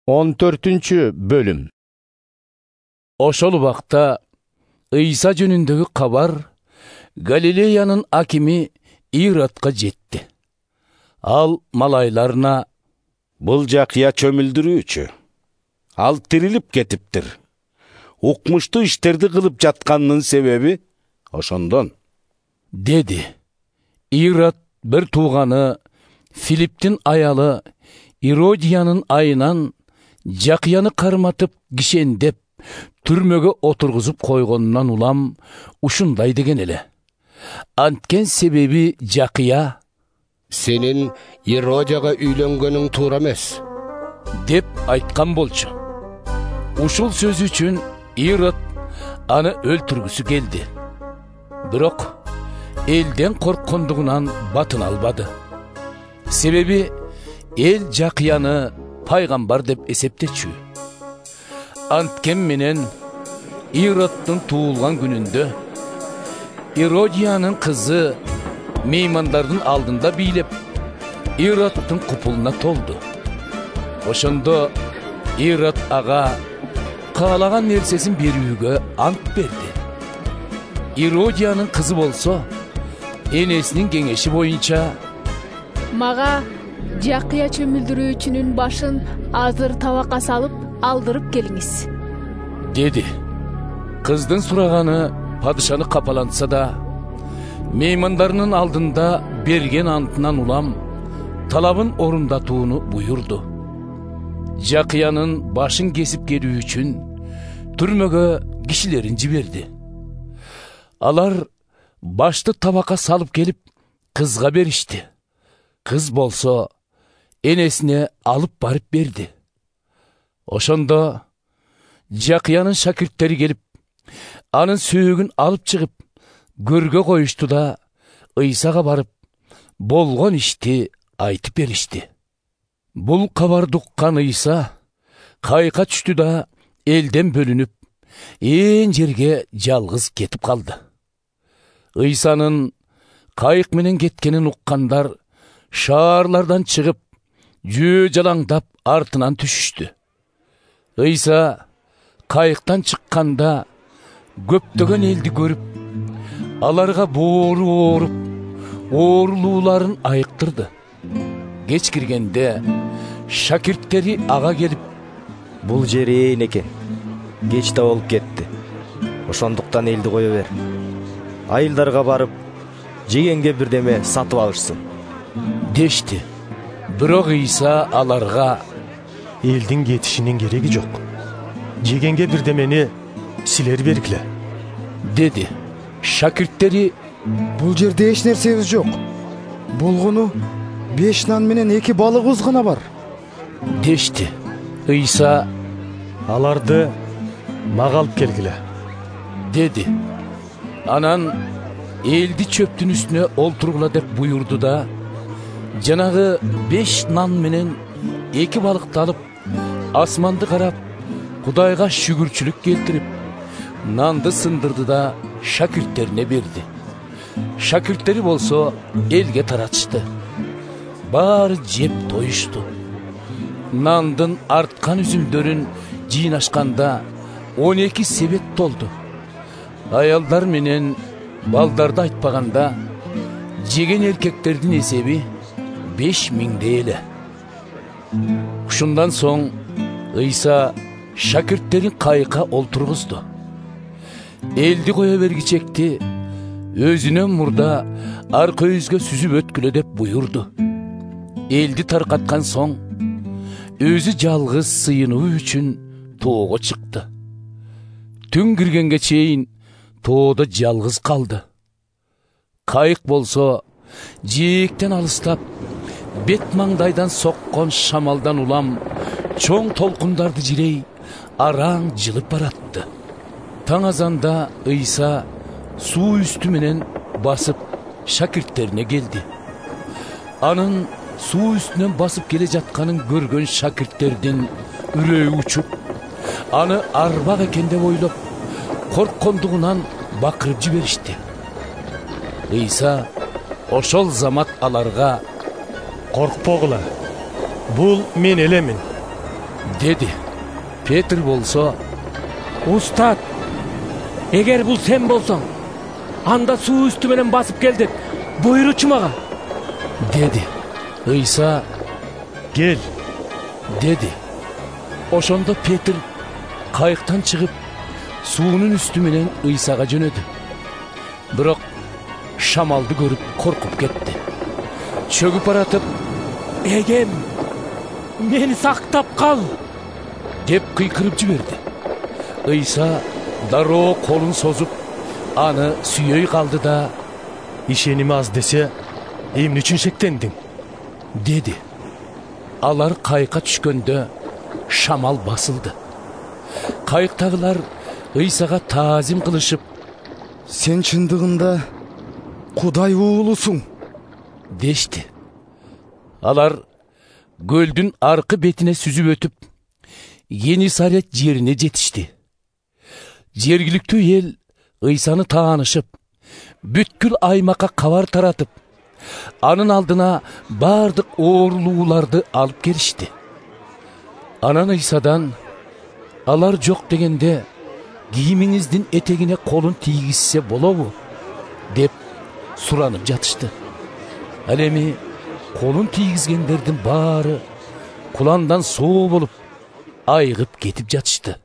14 bölüm. Ошол убакта Ыйса жөнүндөгү кабар Галилеянын акими Иродко жетти. Ал малайларына: «Бул жакыя чөмүлдүрүүчү. Ал тирилип кетиптир. Укмуштуу иштерди кылып жатканынын себеби ошондон», деди. Ирод бир тууганы Филипптин аялы Иродиянын айынан Жакыяны карматып кишендеп түрмөгө отургузуп койгонунан улам ушундай деген эле. Анткен себеби Жакыя: «Сенин Иродияга үйлөнгөнүң туура эмес», деп айткан болчу. Ушул сөз үчүн Ирод аны өлтүргүсү келди. Бирок элден корккондугунан батын албады. Себеби эл Жакыяны пайгамбар деп эсептечү. Анткен менен Ироддун туулган күнүндө Иродиянын кызы меймандардын алдында бийлеп Ироддун купулуна толду. Ошондо Ирод ага каалаган нерсесин берүүгө ант берди. Иродиянын кызы болсо энесинин кеңеши боюнча: «Мага Жакыя чөмүлдүрүүчүнүн башын азыр табакка салып алдырып келиңиз», деди. Кыздын сураганы падышаны капалантса да, меймандарынын алдында берген антынан улам талабын орундатууну буйурду. Жакыянын башын кесип келүү үчүн түрмөгө кишилерин жиберди. Алар башты табакка салып келип кызга беришти. Кыз болсо энесине алып барып берди. Ошондо Жакыянын шакирттери келип, анын сөөгүн алып чыгып, көргө коюшту да Ыйсага барып, болгон ишти айтып беришти. Бул кабарды уккан Ыйса кайыкка түштү да элден бөлүнүп, ээн жерге жалгыз кетип калды. Ыйсанын кайык менен кеткенин уккандар шаарлардан чыгып, жөө жалаңдап артынан түшүштү. Ыйса кайыктан чыкканда көптөгөн элди көрүп, аларга боору ооруп, оорулууларын айыктырды. Кеч киргенде шакирттери ага келип: «Бул жер ээн экен, кеч да болуп кетти. Ошондуктан элди кое бер. Айылдарга барып, жегенге бирдеме сатып алышсын», дешти. Бирок Ыйса аларга: «Элдин кетишинин кереги жок. Жегенге бирдемени силер бергиле», деди. Шакирттери: «Бул жерде эч нерсебиз жок. Болгону 5 нан менен 2 балыгыбыз гана бар», дешти. Ыйса: «Аларды мага алып келгиле», деди. Анан элди чөптүн үстүнө олтургула деп буйурду да, жанагы 5 нан менен 2 балыкты алып, асманды карап, Кудайга шүгүрчүлүк келтирип, нанды сындырды да шакирттерине берди. Шакирттери болсо элге таратышты. Баары жеп тоюшту. Нандын арткан үзүмдөрүн жыйнашканда 12 себет толду. Аялдар менен балдарды айтпаганда жеген эркектердин эсеби 5000 эле. Ушундан соң Ыйса шакирттерин кайыкка олтургузду. Элди кое бергичекти өзүнөн мурда арка өзгө сүзүп өткүлө деп буйурду. Элди таркаткан соң өзү жалгыз сыйынуу үчүн тоого чыкты. Түн киргенге чейин тоодо жалгыз калды. Кайык болсо жээктен алыстап, бет маңдайдан соккон шамалдан улам чоң толкундарды жирей араң жылып баратты. Таң азанда Ыйса суу үстү менен басып шакирттерине келди. Анын суу үстүнөн басып келе жатканын көргөн шакирттердин үрөйү учуп, аны арбак экен деп ойлоп, корккондугунан бакырып жиберишти. Ыйса ошол замат аларга: «Коркпогула, бул мен элемин. dedi. Петр болсо: Устат, эгер бул сен болсоң, анда суу үстү менен басып кел деп буйручу мага, dedi. Ыйса: Кел. dedi. Ошондо Петр кайыктан чыгып, суунун үстү менен Ыйсага жөнөдү. Бирок шамалды көрүп коркуп кетти. Чөгүп баратып: эгем, мени сактап кал деп кыйкырып жиберди. Ыйса дароо колун созуп, аны сүйөй калды да: Ишеними аз десе, эмне үчүн шектендиң? dedi. Алар кайыкка түшкөндө шамал басылды. Кайыктагылар Ыйсага таазим кылышып: Сен чындыгында Кудай уулусуң дешти. Алар көлдүн аркы бетине сүзүп өтүп, Генесарет жерине жетишти. Жергиликтүү эл Ыйсаны таанышып, бүткүл аймакка кабар таратып, анын алдына бардык оорулууларды алып келишти. Анан Ыйсадан: алар жок дегенде, кийимиңиздин этегине колун тийгизсе болобу? деп суранып жатышты. Ал эми колун тийгизгендердин баары куландан соо болуп, айыгып кетип жатышты.